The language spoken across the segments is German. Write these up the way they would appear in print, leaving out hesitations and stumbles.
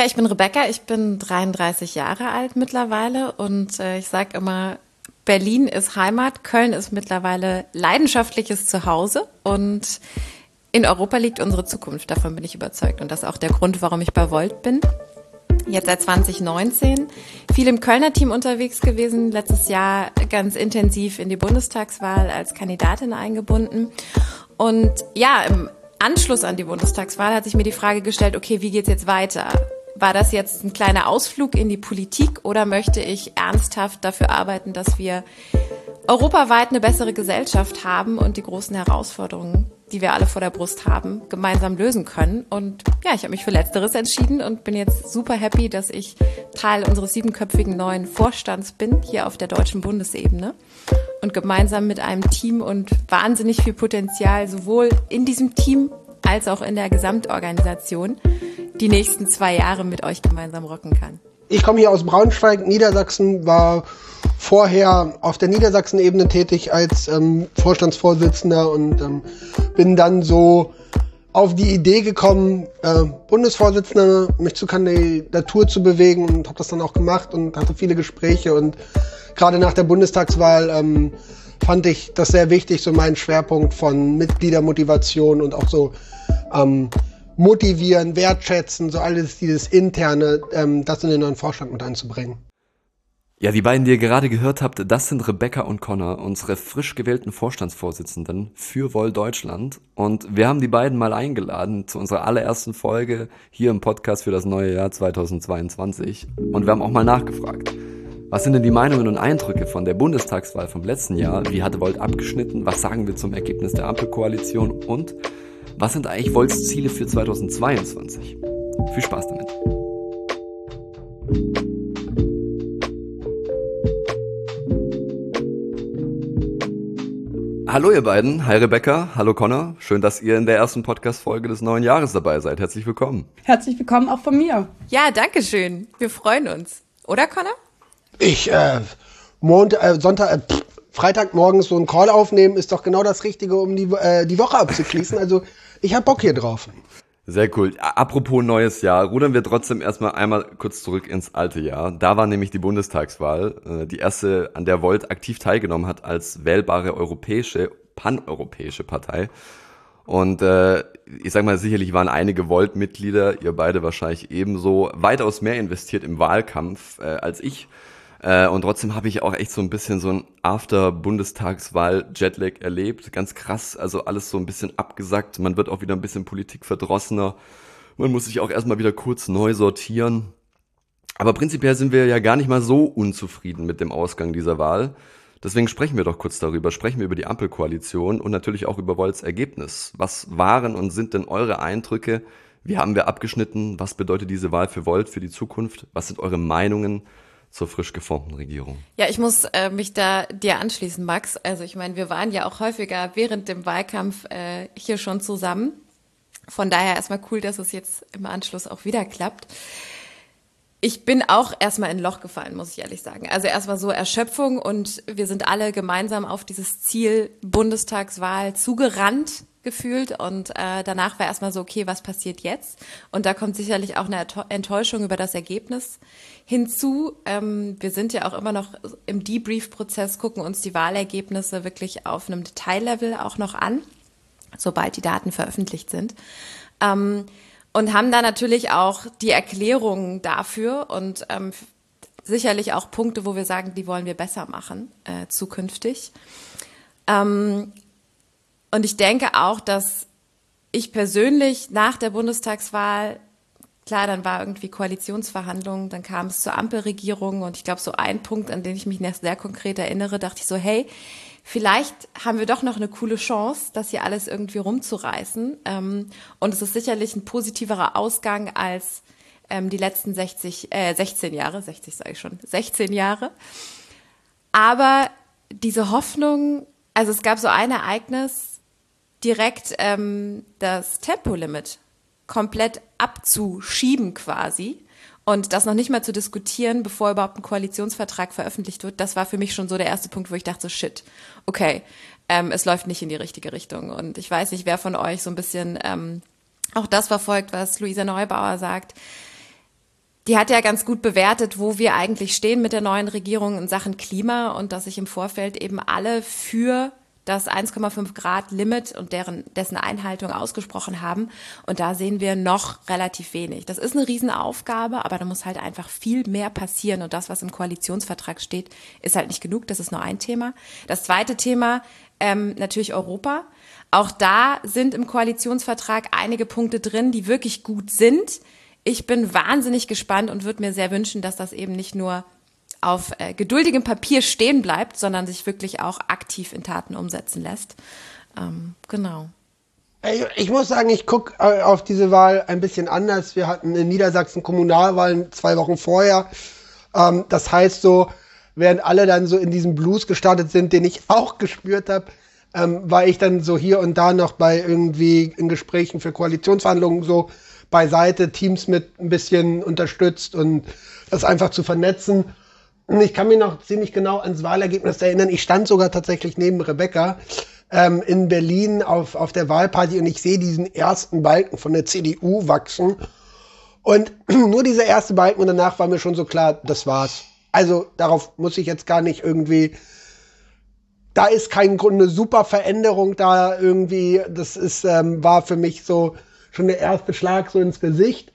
Ja, ich bin Rebecca, ich bin 33 Jahre alt mittlerweile und ich sage immer, Berlin ist Heimat, Köln ist mittlerweile leidenschaftliches Zuhause und in Europa liegt unsere Zukunft, davon bin ich überzeugt. Und das ist auch der Grund, warum ich bei Volt bin. Jetzt seit 2019, viel im Kölner Team unterwegs gewesen, letztes Jahr ganz intensiv in die Bundestagswahl als Kandidatin eingebunden. Und ja, im Anschluss an die Bundestagswahl hat sich mir die Frage gestellt, okay, wie geht's jetzt weiter? War das jetzt ein kleiner Ausflug in die Politik oder möchte ich ernsthaft dafür arbeiten, dass wir europaweit eine bessere Gesellschaft haben und die großen Herausforderungen, die wir alle vor der Brust haben, gemeinsam lösen können? Und ja, ich habe mich für Letzteres entschieden und bin jetzt super happy, dass ich Teil unseres 7-köpfigen neuen Vorstands bin, hier auf der deutschen Bundesebene. Und gemeinsam mit einem Team und wahnsinnig viel Potenzial, sowohl in diesem Team als auch in der Gesamtorganisation, die nächsten 2 Jahre mit euch gemeinsam rocken kann. Ich komme hier aus Braunschweig, Niedersachsen, war vorher auf der Niedersachsen-Ebene tätig als Vorstandsvorsitzender und bin dann so auf die Idee gekommen, Bundesvorsitzender, mich zur Kandidatur zu bewegen und habe das dann auch gemacht und hatte viele Gespräche und gerade nach der Bundestagswahl fand ich das sehr wichtig, so meinen Schwerpunkt von Mitgliedermotivation und auch so motivieren, wertschätzen, so alles dieses Interne, das in den neuen Vorstand mit einzubringen. Ja, die beiden, die ihr gerade gehört habt, das sind Rebecca und Connor, unsere frisch gewählten Vorstandsvorsitzenden für Volt Deutschland. Und wir haben die beiden mal eingeladen zu unserer allerersten Folge hier im Podcast für das neue Jahr 2022. Und wir haben auch mal nachgefragt, was sind denn die Meinungen und Eindrücke von der Bundestagswahl vom letzten Jahr? Wie hat Volt abgeschnitten? Was sagen wir zum Ergebnis der Ampelkoalition? Und was sind eigentlich Volts Ziele für 2022? Viel Spaß damit. Hallo ihr beiden, hi Rebecca, hallo Connor. Schön, dass ihr in der ersten Podcast-Folge des neuen Jahres dabei seid. Herzlich willkommen. Herzlich willkommen auch von mir. Ja, danke schön. Wir freuen uns. Oder, Connor? Freitagmorgens so einen Call aufnehmen, ist doch genau das Richtige, um die Woche abzuschließen. Also ich hab Bock hier drauf. Sehr cool. Apropos neues Jahr, rudern wir trotzdem erstmal einmal kurz zurück ins alte Jahr. Da war nämlich die Bundestagswahl, die erste, an der Volt aktiv teilgenommen hat als wählbare paneuropäische Partei. Und ich sag mal, sicherlich waren einige Volt-Mitglieder, ihr beide wahrscheinlich ebenso, weitaus mehr investiert im Wahlkampf als ich. Und trotzdem habe ich auch echt so ein bisschen so ein After-Bundestagswahl-Jetlag erlebt. Ganz krass, also alles so ein bisschen abgesackt. Man wird auch wieder ein bisschen politikverdrossener. Man muss sich auch erstmal wieder kurz neu sortieren. Aber prinzipiell sind wir ja gar nicht mal so unzufrieden mit dem Ausgang dieser Wahl. Deswegen sprechen wir doch kurz darüber. Sprechen wir über die Ampelkoalition und natürlich auch über Volts Ergebnis. Was waren und sind denn eure Eindrücke? Wie haben wir abgeschnitten? Was bedeutet diese Wahl für Volt, für die Zukunft? Was sind eure Meinungen zur frisch geformten Regierung? Ja, ich muss mich da dir anschließen, Max. Also ich meine, wir waren ja auch häufiger während dem Wahlkampf hier schon zusammen. Von daher erstmal cool, dass es jetzt im Anschluss auch wieder klappt. Ich bin auch erstmal in ein Loch gefallen, muss ich ehrlich sagen. Also erstmal so Erschöpfung und wir sind alle gemeinsam auf dieses Ziel Bundestagswahl zugerannt gefühlt und danach war erstmal so, okay, was passiert jetzt? Und da kommt sicherlich auch eine Enttäuschung über das Ergebnis hinzu. Wir sind ja auch immer noch im Debrief-Prozess, gucken uns die Wahlergebnisse wirklich auf einem Detaillevel auch noch an, sobald die Daten veröffentlicht sind. Und haben da natürlich auch die Erklärungen dafür und sicherlich auch Punkte, wo wir sagen, die wollen wir besser machen zukünftig. Und ich denke auch, dass ich persönlich nach der Bundestagswahl, klar, dann war irgendwie Koalitionsverhandlungen, dann kam es zur Ampelregierung und ich glaube, so ein Punkt, an den ich mich sehr konkret erinnere, dachte ich so, hey, vielleicht haben wir doch noch eine coole Chance, das hier alles irgendwie rumzureißen. Und es ist sicherlich ein positiverer Ausgang als die letzten 16 Jahre. Aber diese Hoffnung, also es gab so ein Ereignis, direkt das Tempolimit komplett abzuschieben quasi. Und das noch nicht mal zu diskutieren, bevor überhaupt ein Koalitionsvertrag veröffentlicht wird, das war für mich schon so der erste Punkt, wo ich dachte, so shit, okay, es läuft nicht in die richtige Richtung. Und ich weiß nicht, wer von euch so ein bisschen auch das verfolgt, was Luisa Neubauer sagt. Die hat ja ganz gut bewertet, wo wir eigentlich stehen mit der neuen Regierung in Sachen Klima und dass sich im Vorfeld eben alle für das 1,5 Grad Limit und dessen Einhaltung ausgesprochen haben. Und da sehen wir noch relativ wenig. Das ist eine Riesenaufgabe, aber da muss halt einfach viel mehr passieren. Und das, was im Koalitionsvertrag steht, ist halt nicht genug. Das ist nur ein Thema. Das zweite Thema, natürlich Europa. Auch da sind im Koalitionsvertrag einige Punkte drin, die wirklich gut sind. Ich bin wahnsinnig gespannt und würde mir sehr wünschen, dass das eben nicht nur auf geduldigem Papier stehen bleibt, sondern sich wirklich auch aktiv in Taten umsetzen lässt. Genau. Ich muss sagen, ich gucke auf diese Wahl ein bisschen anders. Wir hatten in Niedersachsen Kommunalwahlen 2 Wochen vorher. Das heißt so, während alle dann so in diesem Blues gestartet sind, den ich auch gespürt habe, war ich dann so hier und da noch bei irgendwie in Gesprächen für Koalitionsverhandlungen so beiseite, Teams mit ein bisschen unterstützt und das einfach zu vernetzen. Und ich kann mich noch ziemlich genau ans Wahlergebnis erinnern. Ich stand sogar tatsächlich neben Rebecca in Berlin auf der Wahlparty und ich sehe diesen ersten Balken von der CDU wachsen. Und nur dieser erste Balken und danach war mir schon so klar, das war's. Also darauf muss ich jetzt gar nicht irgendwie, da ist kein Grund, eine super Veränderung da irgendwie. Das ist, war für mich so schon der erste Schlag so ins Gesicht.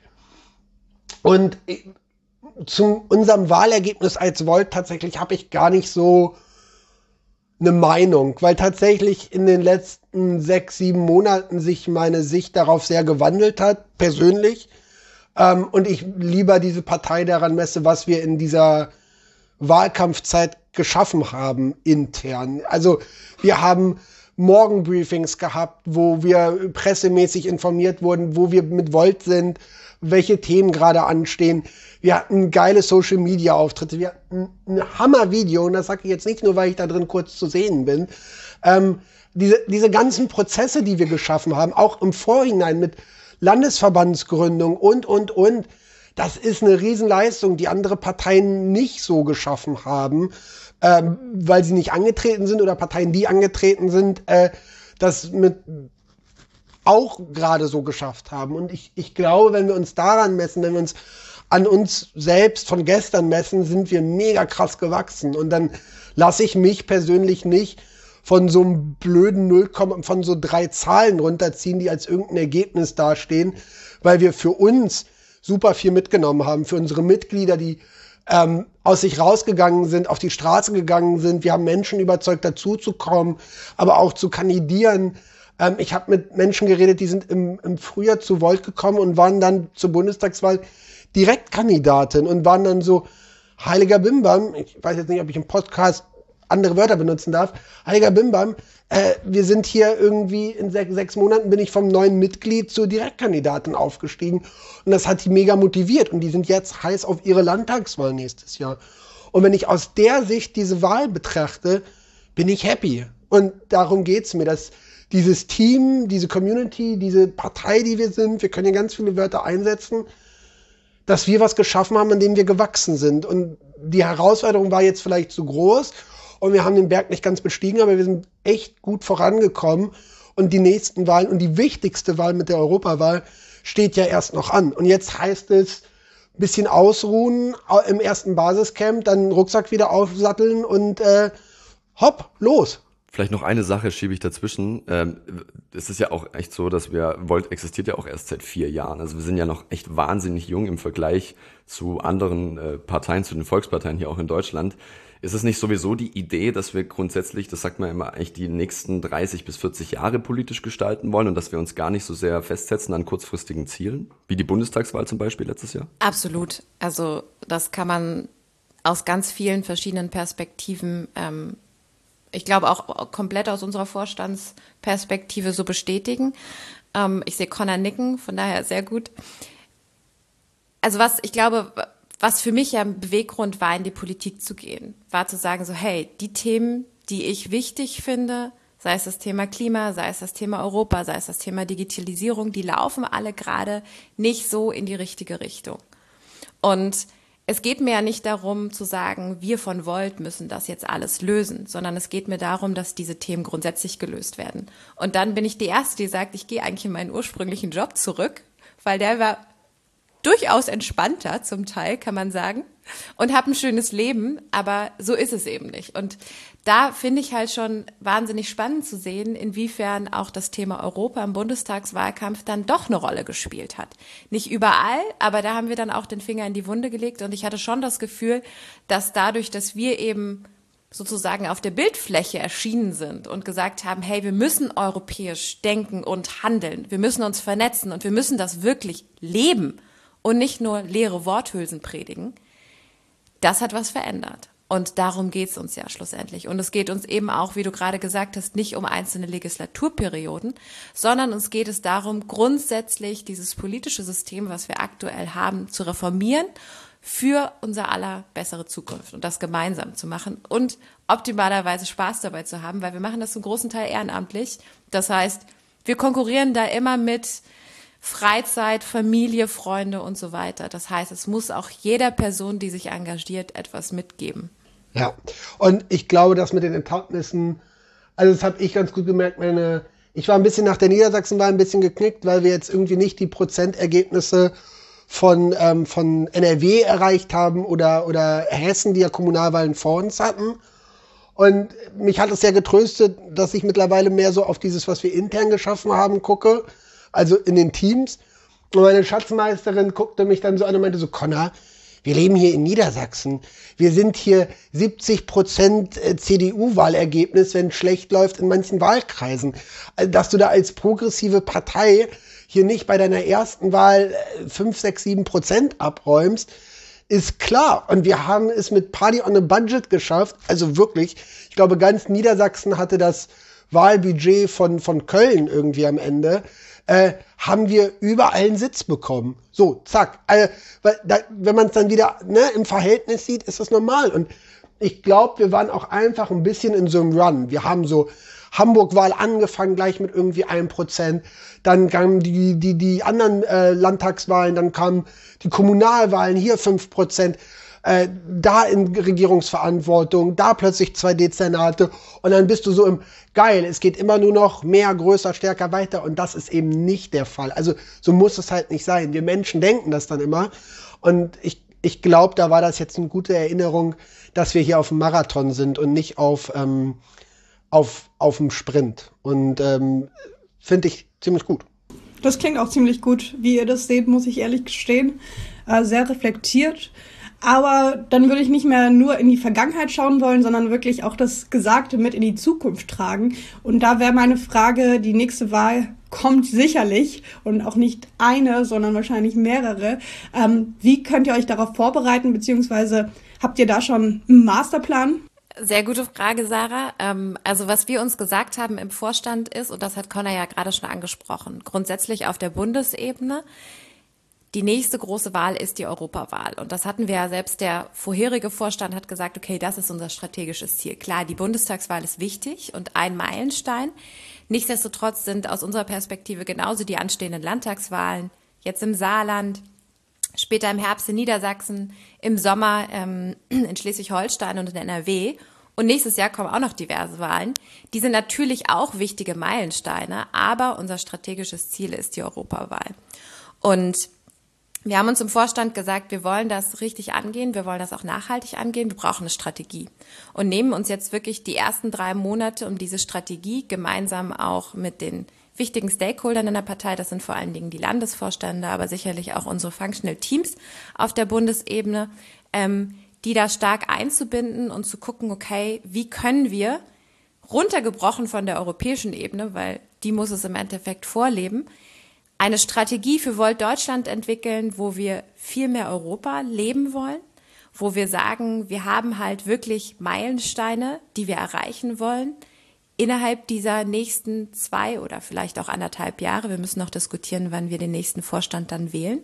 Und zu unserem Wahlergebnis als Volt tatsächlich habe ich gar nicht so eine Meinung, weil tatsächlich in den letzten 6, 7 Monaten sich meine Sicht darauf sehr gewandelt hat, persönlich. Und ich lieber diese Partei daran messe, was wir in dieser Wahlkampfzeit geschaffen haben intern. Also wir haben Morgenbriefings gehabt, wo wir pressemäßig informiert wurden, wo wir mit Volt sind, welche Themen gerade anstehen. Wir hatten geile Social-Media-Auftritte. Wir hatten ein Hammer-Video, und das sage ich jetzt nicht nur, weil ich da drin kurz zu sehen bin. Diese ganzen Prozesse, die wir geschaffen haben, auch im Vorhinein mit Landesverbandsgründung und, das ist eine Riesenleistung, die andere Parteien nicht so geschaffen haben, weil sie nicht angetreten sind oder Parteien, die angetreten sind, das mit auch gerade so geschafft haben. Und ich glaube, wenn wir uns daran messen, wenn wir uns an uns selbst von gestern messen, sind wir mega krass gewachsen. Und dann lasse ich mich persönlich nicht von so einem blöden 0, von so 3 Zahlen runterziehen, die als irgendein Ergebnis dastehen, weil wir für uns super viel mitgenommen haben, für unsere Mitglieder, die aus sich rausgegangen sind, auf die Straße gegangen sind. Wir haben Menschen überzeugt, dazuzukommen, aber auch zu kandidieren. Ich habe mit Menschen geredet, die sind im Frühjahr zu Volt gekommen und waren dann zur Bundestagswahl Direktkandidatin und waren dann so, heiliger Bimbam, ich weiß jetzt nicht, ob ich im Podcast andere Wörter benutzen darf, heiliger Bimbam, wir sind hier irgendwie in 6 Monaten bin ich vom neuen Mitglied zur Direktkandidatin aufgestiegen und das hat die mega motiviert und die sind jetzt heiß auf ihre Landtagswahl nächstes Jahr. Und wenn ich aus der Sicht diese Wahl betrachte, bin ich happy. Und darum geht's mir, dass dieses Team, diese Community, diese Partei, die wir sind, wir können ja ganz viele Wörter einsetzen, dass wir was geschaffen haben, an dem wir gewachsen sind. Und die Herausforderung war jetzt vielleicht zu groß und wir haben den Berg nicht ganz bestiegen, aber wir sind echt gut vorangekommen. Und die nächsten Wahlen und die wichtigste Wahl mit der Europawahl steht ja erst noch an. Und jetzt heißt es, ein bisschen ausruhen im ersten Basiscamp, dann den Rucksack wieder aufsatteln und hopp, los. Vielleicht noch eine Sache schiebe ich dazwischen. Es ist ja auch echt so, dass Volt existiert ja auch erst seit 4 Jahren. Also wir sind ja noch echt wahnsinnig jung im Vergleich zu anderen Parteien, zu den Volksparteien hier auch in Deutschland. Ist es nicht sowieso die Idee, dass wir grundsätzlich, das sagt man immer, eigentlich die nächsten 30 bis 40 Jahre politisch gestalten wollen und dass wir uns gar nicht so sehr festsetzen an kurzfristigen Zielen, wie die Bundestagswahl zum Beispiel letztes Jahr? Absolut. Also das kann man aus ganz vielen verschiedenen Perspektiven ich glaube auch komplett aus unserer Vorstandsperspektive so bestätigen. Ich sehe Connor nicken, von daher sehr gut. Also was für mich ja ein Beweggrund war, in die Politik zu gehen, war zu sagen so, hey, die Themen, die ich wichtig finde, sei es das Thema Klima, sei es das Thema Europa, sei es das Thema Digitalisierung, die laufen alle gerade nicht so in die richtige Richtung. Und es geht mir ja nicht darum zu sagen, wir von Volt müssen das jetzt alles lösen, sondern es geht mir darum, dass diese Themen grundsätzlich gelöst werden. Und dann bin ich die Erste, die sagt, ich gehe eigentlich in meinen ursprünglichen Job zurück, weil der war durchaus entspannter zum Teil, kann man sagen, und habe ein schönes Leben, aber so ist es eben nicht. Und da finde ich halt schon wahnsinnig spannend zu sehen, inwiefern auch das Thema Europa im Bundestagswahlkampf dann doch eine Rolle gespielt hat. Nicht überall, aber da haben wir dann auch den Finger in die Wunde gelegt und ich hatte schon das Gefühl, dass dadurch, dass wir eben sozusagen auf der Bildfläche erschienen sind und gesagt haben, hey, wir müssen europäisch denken und handeln, wir müssen uns vernetzen und wir müssen das wirklich leben und nicht nur leere Worthülsen predigen, das hat was verändert. Und darum geht's uns ja schlussendlich. Und es geht uns eben auch, wie du gerade gesagt hast, nicht um einzelne Legislaturperioden, sondern uns geht es darum, grundsätzlich dieses politische System, was wir aktuell haben, zu reformieren für unser aller bessere Zukunft und das gemeinsam zu machen und optimalerweise Spaß dabei zu haben, weil wir machen das zum großen Teil ehrenamtlich. Das heißt, wir konkurrieren da immer mit Freizeit, Familie, Freunde und so weiter. Das heißt, es muss auch jeder Person, die sich engagiert, etwas mitgeben. Ja, und ich glaube, dass mit den Ergebnissen, also das habe ich ganz gut gemerkt, ich war ein bisschen nach der Niedersachsenwahl ein bisschen geknickt, weil wir jetzt irgendwie nicht die Prozentergebnisse von NRW erreicht haben oder Hessen, die ja Kommunalwahlen vor uns hatten. Und mich hat es sehr getröstet, dass ich mittlerweile mehr so auf dieses, was wir intern geschaffen haben, gucke, also in den Teams. Und meine Schatzmeisterin guckte mich dann so an und meinte so, Connor, wir leben hier in Niedersachsen. Wir sind hier 70% CDU-Wahlergebnis, wenn es schlecht läuft in manchen Wahlkreisen. Also, dass du da als progressive Partei hier nicht bei deiner ersten Wahl 5, 6, 7% abräumst, ist klar. Und wir haben es mit Party on a Budget geschafft. Also wirklich, ich glaube, ganz Niedersachsen hatte das Wahlbudget von Köln irgendwie am Ende. Haben wir überall einen Sitz bekommen. So, zack. Wenn man es dann wieder im Verhältnis sieht, ist das normal. Und ich glaube, wir waren auch einfach ein bisschen in so einem Run. Wir haben so Hamburg-Wahl angefangen, gleich mit irgendwie 1%. Dann kamen die anderen Landtagswahlen, dann kamen die Kommunalwahlen, hier 5%. Da in Regierungsverantwortung, da plötzlich 2 Dezernate und dann bist du so im geil, es geht immer nur noch mehr, größer, stärker, weiter und das ist eben nicht der Fall. Also so muss es halt nicht sein. Wir Menschen denken das dann immer und ich glaube, da war das jetzt eine gute Erinnerung, dass wir hier auf dem Marathon sind und nicht auf dem Sprint und finde ich ziemlich gut. Das klingt auch ziemlich gut, wie ihr das seht, muss ich ehrlich gestehen. Sehr reflektiert. Aber dann würde ich nicht mehr nur in die Vergangenheit schauen wollen, sondern wirklich auch das Gesagte mit in die Zukunft tragen. Und da wäre meine Frage, die nächste Wahl kommt sicherlich und auch nicht eine, sondern wahrscheinlich mehrere. Wie könnt ihr euch darauf vorbereiten, beziehungsweise habt ihr da schon einen Masterplan? Sehr gute Frage, Sarah. Also was wir uns gesagt haben im Vorstand ist, und das hat Connor ja gerade schon angesprochen, grundsätzlich auf der Bundesebene, die nächste große Wahl ist die Europawahl. Und das hatten wir ja selbst, der vorherige Vorstand hat gesagt, okay, das ist unser strategisches Ziel. Klar, die Bundestagswahl ist wichtig und ein Meilenstein. Nichtsdestotrotz sind aus unserer Perspektive genauso die anstehenden Landtagswahlen, jetzt im Saarland, später im Herbst in Niedersachsen, im Sommer in Schleswig-Holstein und in NRW. Und nächstes Jahr kommen auch noch diverse Wahlen. Die sind natürlich auch wichtige Meilensteine, aber unser strategisches Ziel ist die Europawahl. Und wir haben uns im Vorstand gesagt, wir wollen das richtig angehen, wir wollen das auch nachhaltig angehen, wir brauchen eine Strategie und nehmen uns jetzt wirklich die ersten 3 Monate, um diese Strategie gemeinsam auch mit den wichtigen Stakeholdern in der Partei, das sind vor allen Dingen die Landesvorstände, aber sicherlich auch unsere Functional Teams auf der Bundesebene, die da stark einzubinden und zu gucken, okay, wie können wir, runtergebrochen von der europäischen Ebene, weil die muss es im Endeffekt vorleben, eine Strategie für Volt Deutschland entwickeln, wo wir viel mehr Europa leben wollen, wo wir sagen, wir haben halt wirklich Meilensteine, die wir erreichen wollen, innerhalb dieser nächsten 2 oder vielleicht auch 1,5 Jahre. Wir müssen noch diskutieren, wann wir den nächsten Vorstand dann wählen.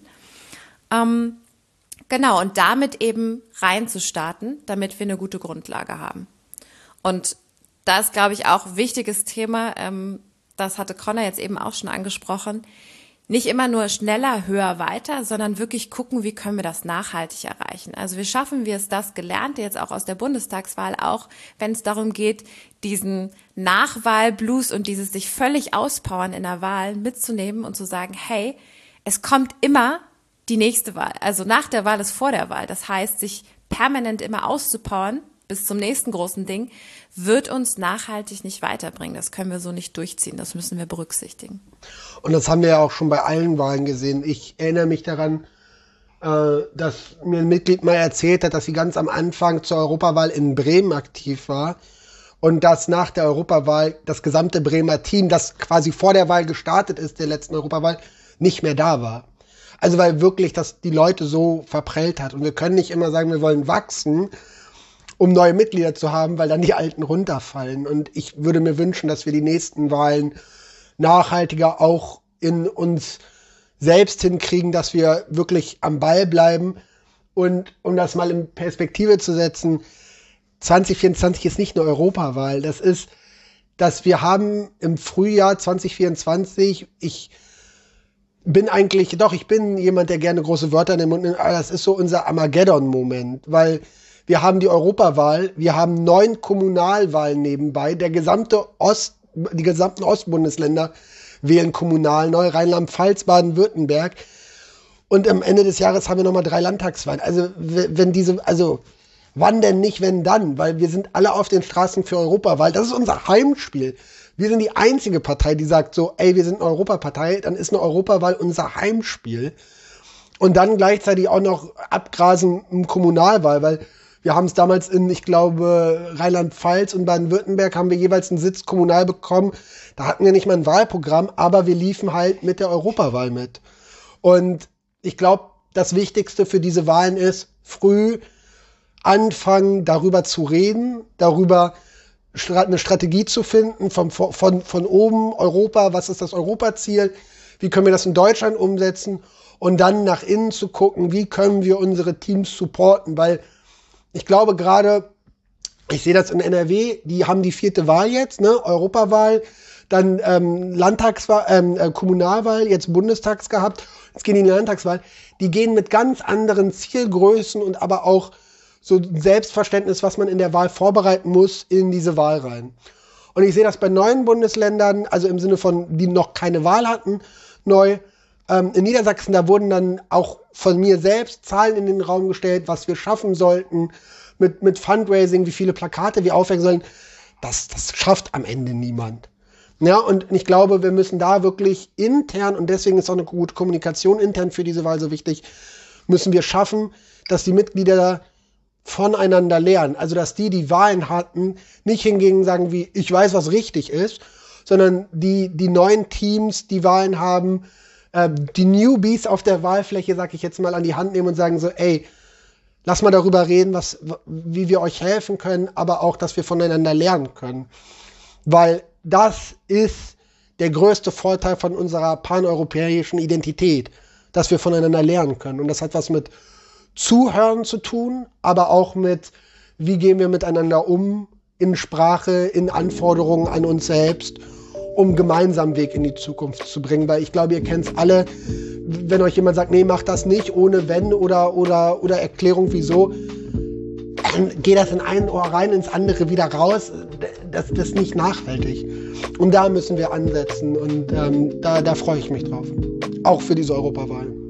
Genau, und damit eben reinzustarten, damit wir eine gute Grundlage haben. Und da ist, glaube ich, auch ein wichtiges Thema, das hatte Connor jetzt eben auch schon angesprochen, nicht immer nur schneller, höher, weiter, sondern wirklich gucken, wie können wir das nachhaltig erreichen. Also wie schaffen wir es, das Gelernte jetzt auch aus der Bundestagswahl, auch wenn es darum geht, diesen Nachwahlblues und dieses sich völlig auspowern in der Wahl mitzunehmen und zu sagen, hey, es kommt immer die nächste Wahl, also nach der Wahl ist vor der Wahl. Das heißt, sich permanent immer auszupowern bis zum nächsten großen Ding, wird uns nachhaltig nicht weiterbringen. Das können wir so nicht durchziehen. Das müssen wir berücksichtigen. Und das haben wir ja auch schon bei allen Wahlen gesehen. Ich erinnere mich daran, dass mir ein Mitglied mal erzählt hat, dass sie ganz am Anfang zur Europawahl in Bremen aktiv war und dass nach der Europawahl das gesamte Bremer Team, das quasi vor der Wahl gestartet ist, der letzten Europawahl, nicht mehr da war. Also weil wirklich das die Leute so verprellt hat. Und wir können nicht immer sagen, wir wollen wachsen, um neue Mitglieder zu haben, weil dann die Alten runterfallen. Und ich würde mir wünschen, dass wir die nächsten Wahlen nachhaltiger auch in uns selbst hinkriegen, dass wir wirklich am Ball bleiben. Und um das mal in Perspektive zu setzen, 2024 ist nicht eine Europawahl. Das ist, dass wir haben im Frühjahr 2024, ich bin jemand, der gerne große Wörter in den Mund nimmt, aber das ist so unser Armageddon-Moment, weil wir haben die Europawahl, wir haben 9 Kommunalwahlen nebenbei, die gesamten Ostbundesländer wählen kommunal neu, Rheinland-Pfalz, Baden-Württemberg. Und am Ende des Jahres haben wir nochmal 3 Landtagswahlen. Also wann denn nicht, wenn dann? Weil wir sind alle auf den Straßen für Europawahl. Das ist unser Heimspiel. Wir sind die einzige Partei, die sagt so, ey, wir sind eine Europapartei, dann ist eine Europawahl unser Heimspiel. Und dann gleichzeitig auch noch abgrasen im Kommunalwahl, weil wir haben es damals in, ich glaube, Rheinland-Pfalz und Baden-Württemberg haben wir jeweils einen Sitz kommunal bekommen. Da hatten wir nicht mal ein Wahlprogramm, aber wir liefen halt mit der Europawahl mit. Und ich glaube, das Wichtigste für diese Wahlen ist, früh anfangen, darüber zu reden, darüber eine Strategie zu finden, von oben Europa, was ist das Europaziel, wie können wir das in Deutschland umsetzen und dann nach innen zu gucken, wie können wir unsere Teams supporten, weil ich glaube gerade, ich sehe das in NRW, die haben die 4. Wahl jetzt, ne, Europawahl, dann Kommunalwahl, jetzt Bundestags gehabt, jetzt gehen die in die Landtagswahl. Die gehen mit ganz anderen Zielgrößen und aber auch so Selbstverständnis, was man in der Wahl vorbereiten muss, in diese Wahl rein. Und ich sehe das bei neuen Bundesländern, also im Sinne von, die noch keine Wahl hatten, neu. In Niedersachsen, da wurden dann auch von mir selbst Zahlen in den Raum gestellt, was wir schaffen sollten mit Fundraising, wie viele Plakate wir aufhängen sollen. Das schafft am Ende niemand. Ja, und ich glaube, wir müssen da wirklich intern, und deswegen ist auch eine gute Kommunikation intern für diese Wahl so wichtig, müssen wir schaffen, dass die Mitglieder voneinander lernen. Also, dass die Wahlen hatten, nicht hingegen und sagen wie, ich weiß, was richtig ist, sondern die neuen Teams, die Wahlen haben, die Newbies auf der Wahlfläche, sag ich jetzt mal, an die Hand nehmen und sagen so, ey, lass mal darüber reden, wie wir euch helfen können, aber auch, dass wir voneinander lernen können. Weil das ist der größte Vorteil von unserer paneuropäischen Identität, dass wir voneinander lernen können. Und das hat was mit Zuhören zu tun, aber auch mit, wie gehen wir miteinander um, in Sprache, in Anforderungen an uns selbst, um gemeinsam Weg in die Zukunft zu bringen. Weil ich glaube, ihr kennt es alle, wenn euch jemand sagt, nee, mach das nicht, ohne Wenn oder Erklärung, wieso, dann geht das in ein Ohr rein, ins andere wieder raus. Das ist nicht nachhaltig. Und da müssen wir ansetzen und da freue ich mich drauf. Auch für diese Europawahl.